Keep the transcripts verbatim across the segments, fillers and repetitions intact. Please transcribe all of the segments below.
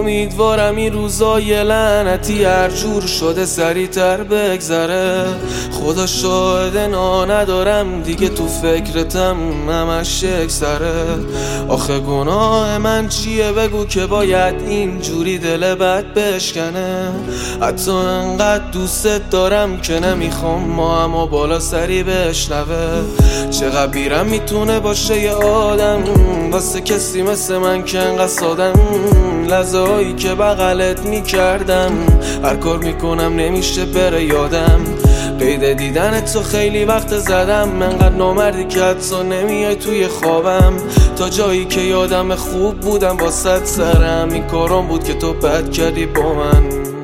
امیدوارم این روزای لعنتی هر جور شده سریعتر بگذره. خدا شاهد نا ندارم دیگه تو فکرتم همش یک سره. آخه گناه من چیه بگو که باید اینجوری دل بد بشکنه. حتی انقدر دوست دارم که نمیخوام ما همو بالا سری بشنوه. چقدر بیرم میتونه باشه یه آدم واسه کسی مثل من که انقدر سادم. لحظه هایی که بغلت میکردم هر کار میکنم نمیشه بره یادم. قید دیدن تو خیلی وقت زدم، انقدر نامردی که حتی نمیای توی خوابم. تا جایی که یادم خوب بودم واسه سرم این کارم بود که تو بد کردی با من.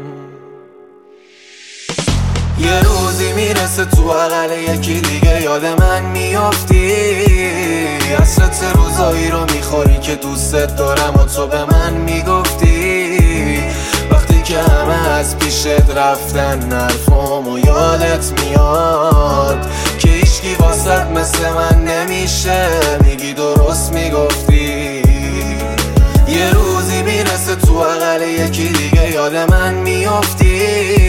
یه روزی میرسه تو بغل یکی دیگه یاد من میافتی. حسرت روزایی رو میخوری که دوست دارم و تو به من میگفتی. وقتی که همه از پیشت رفتن حرفام و یادت میاد که هیچکی واسط مثل من نمیشه، میگی درست میگفتی. یه روزی میرسه تو بغل یکی دیگه یاد من میافتی.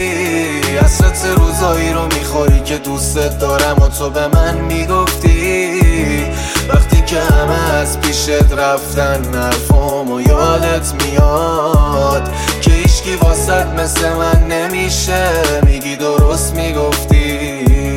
حسرت روزایی رو میخوری که دوست دارم و تو به من میگفتی. وقتی که همه از پیشت رفتن حرفام و یادت میاد که هیچکی واسط مثل من نمیشه، میگی درست میگفتی.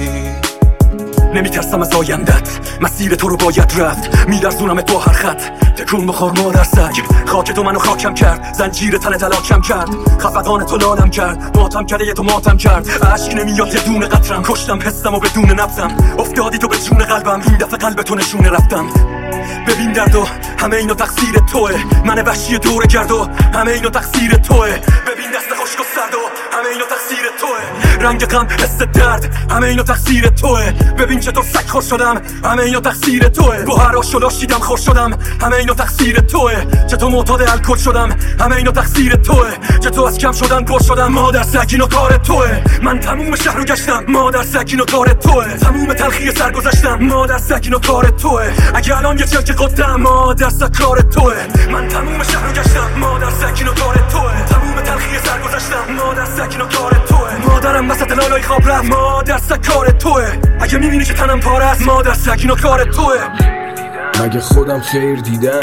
نمیترسم از آیندت، مسیر تو رو باید رفت. میلرزونم تو هر خط، تکون بخور مادر سگ. خاک تو منو خاکم کرد، زنجیر تن تلاکم کرد. خفقان تو لالم کرد، ماتم کرده تو ماتم کرد. عشق نمیاد یه دونه قطرم، کشتم حسم و بدون نفسم. افتادی تو به جون قلبم، این دفعه قلب تو نشونه رفتم. ببین درد و همه اینو تقصیر توه. من وحشی دور گرد و همه اینو تقصیر توه. ببین دست خشک و سرد و همه اینو تقصیر توه. رنگ غم حس درد همه اینو تقصیر توه. ببین چطور سگ خور شدم، همه اینو تقصیر توه. با هر آش و لاشیدم خور شدم، همه اینو تقصیر توه. چطور معتاد الکل شدم، همه اینو تقصیر توه. چطور از کم شدن پر شدم، مادر سگ اینو کار توه. من تموم شهر رو گشتم، مادر سگ اینو کار توه. تموم تلخی سر گذشتم، مادر سگ اینو کار توه. اگه الان یه چلک قدم، مادر سگ کار توه. من تموم شهر رو گشتم، مادر سگ اینو کار توه. تموم تلخی سر گذشتم، مادر سگ اینو کار توه. مادرم وسط لالای خواب رفت، مادر سگ کار توه. اگه میبینی که تنم پاره است، مادر سگ اینو کار توه. مگه خودم خیر دیدم؟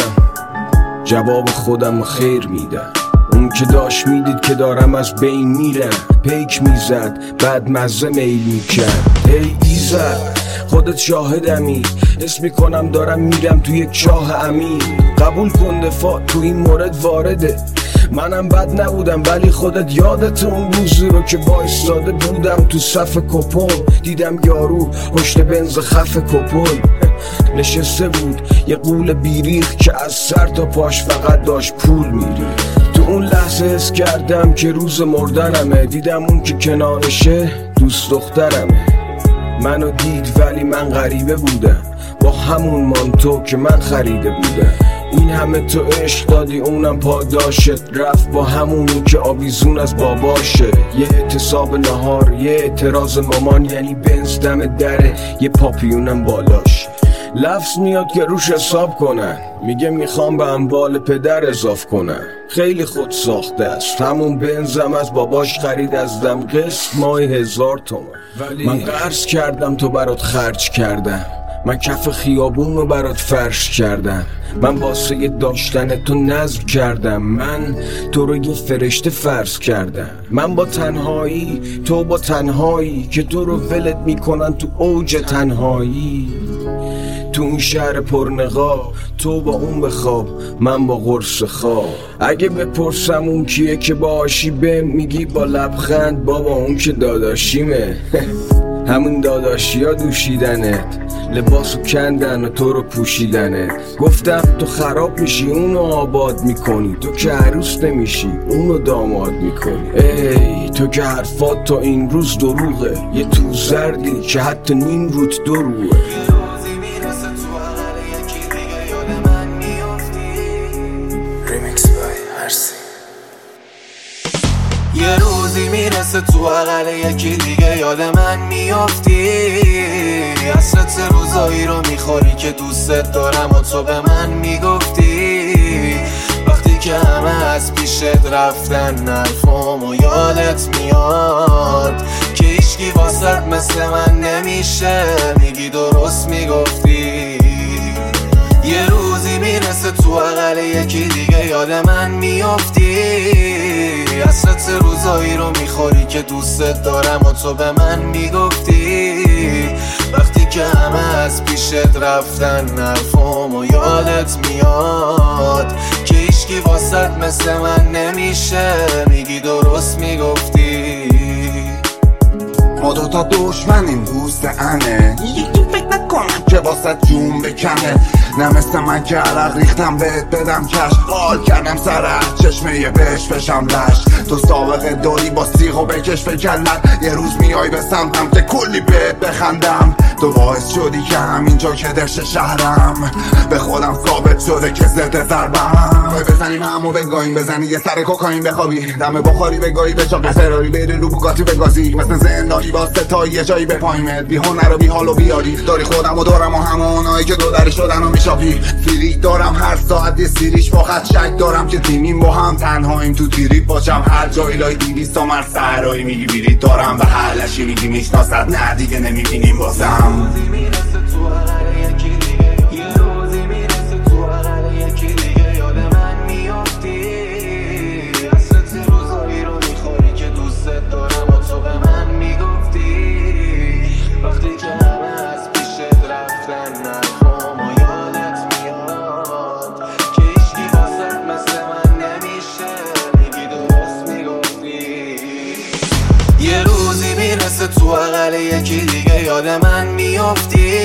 جواب خودم خیر میدم. اون که داشت میدید که دارم از بین میرم، پیک میزد بعد مزه میل میکرد. ای ایزد خودت شاهدمی، حس میکنم دارم میرم تو یک چاه عمیق. قبول کن دفاع تو این مورد وارده. منم بد نبودم ولی خودت یادت اون روزی رو که وایستاده بودم تو صف کپل. دیدم یارو پشت بنز خف کپل نشسته بود، یه قول بیریخ که از سر تا پاش فقط داشت پول میری. تو اون لحظه حس کردم که روز مردنمه. دیدم اون که کنارشه دوست دخترمه. منو دید ولی من غریبه بودم، با همون مانتو که من خریده بودم. این همه تو عشق دادی اونم پاداشت، رفت با همونی که آویزون از باباشه. یه اعتصاب نهار، یه اعتراض مامان، یعنی بنز دم دره، یه پاپیونم بالاش. لفظ میاد که روش حساب کنن، میگه میخوام به اموال پدر اضاف کنن. خیلی خود ساخته است، همون بنزم از باباش خرید از دم قسط ماه هزار تومن. ولی من قرض کردم تو برات خرج کردم، من کف خیابون رو برات فرش کردم. من واسه داشتن تو نذر کردم، من تو رو یه فرشته فرض کردم. من با تنهایی تو با تنهایی که تو رو ولت میکنن تو اوج تنهایی. تو اون شهر پرنقاب تو با اون بخواب، من با قرص خواب. اگه بپرسم اون کیه که باشی بهم میگی با لبخند بابا اون که داداشیمه. همون داداشی ها دوشیدنت، لباسو کندن و تو رو پوشیدنه. گفتم تو خراب میشی اونو آباد میکنی، تو که عروس نمیشی اونو داماد میکنی. ای تو که حرفات تا این روز دروغه، یه تو زردی که حتی نیم روت دروغه. یه روزی میرسه تو بغل یکی دیگه یاد من میافتی. حسرت روزایی رو میخوری که دوست دارم و تو به من میگفتی. وقتی که همه از پیشت رفتن حرفام و یادت میاد که هیچکی واسط مثل من نمیشه. میگی درست میگفتی یه روزی میرسه تو عقل یکی دیگه یاد من میافتی. حسرت روزایی رو میخوری که دوستت دارم و تو به من میگفتی. وقتی که همه از پیشت رفتن حرفام و یادت میاد که هیچکی واسط مثل من نمیشه. میگی درست میگفتی ما دوتا دشمنیم دوست انه یکی فکر نکنم که واسه جون بکنه. نه مثل من که عرق ریختم بهت بدم کش. حال کردم سرت چشمه یه بش بشم لش. تو سابقه داری با سیغ و بکش به کلت. یه روز میای به سمتم که کلی بهت بخندم. تو باعث شدی که همینجا که دشت شهرم به خودم ثابت شده که ضد ضربم. بزنیم همو بگاهیم بزنی یه سر کوکائین بخوابی. دم بخاری بگاهی به چاق فراری بری رو بوگاتی بگازی. مثل زندانی با ستایی یه جایی به پایمت. بی هنر و بی حال و بیاری داری خودم و دارم و همه اونایی که دو دری شدن و میشاپی. فیلیک دارم هر ساعت یه سیریش فقط شک دارم که تیمیم با هم تنهاییم تو تیریب باشم. هر جایی لای دیویست و مر سرایی میگی بیرید دارم و حلشی میگی میشناست. نه دیگه نمیبینیم بازم. روزی میرسه تو عقل یکی دیگه یه روزی میرسه تو عقل یکی دیگه یاد من میافتی. حسرت روزایی رو میخوری که دوستت دارم و تو به من میگفتی. وقتی که همه از پیشت رفتن حرفام و یادت میاد که هیچکی واسط مثل من نمیشه. میگی درست میگفتی یه روزی میرسه تو عقل یکی دیگه یاد من میافتی.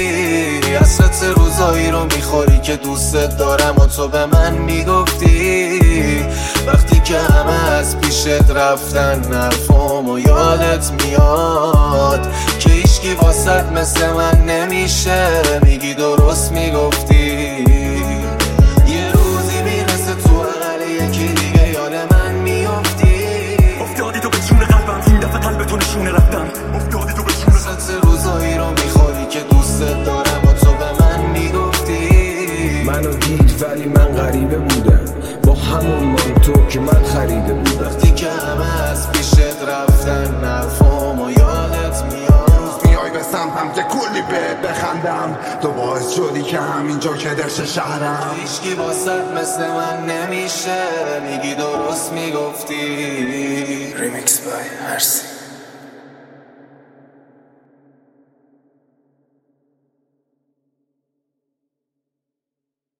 حسرت روزایی رو میخوری که دوستت دارم و تو به من میگفتی. وقتی که همه از پیشت رفتن حرفام و یادت میاد که هیچکی واسط مثل من نمیشه. میگی درست میگفتی یه روزی میرسه تو عقل یکی دیگه یاد من میافتی. افتادی تو به جون قلبم این دفعه قلب تو نشونه رفتم. افتادی تو به جون حسرت روزایی رو میخوری که دوستت دارم و تو به من میگفتی. منو دید ولی من غریبه بودم با همون مانتو که من خریده بودم. وقتی که همه از پیشت رفتن حرفام و یادت میاد میای به سمتم که کلی بهت بخندم. تو باعث شدی که همینجا که دشت شهرم هیچکی واسط مثل من نمیشه. میگی درست میگفتی. Remix by R C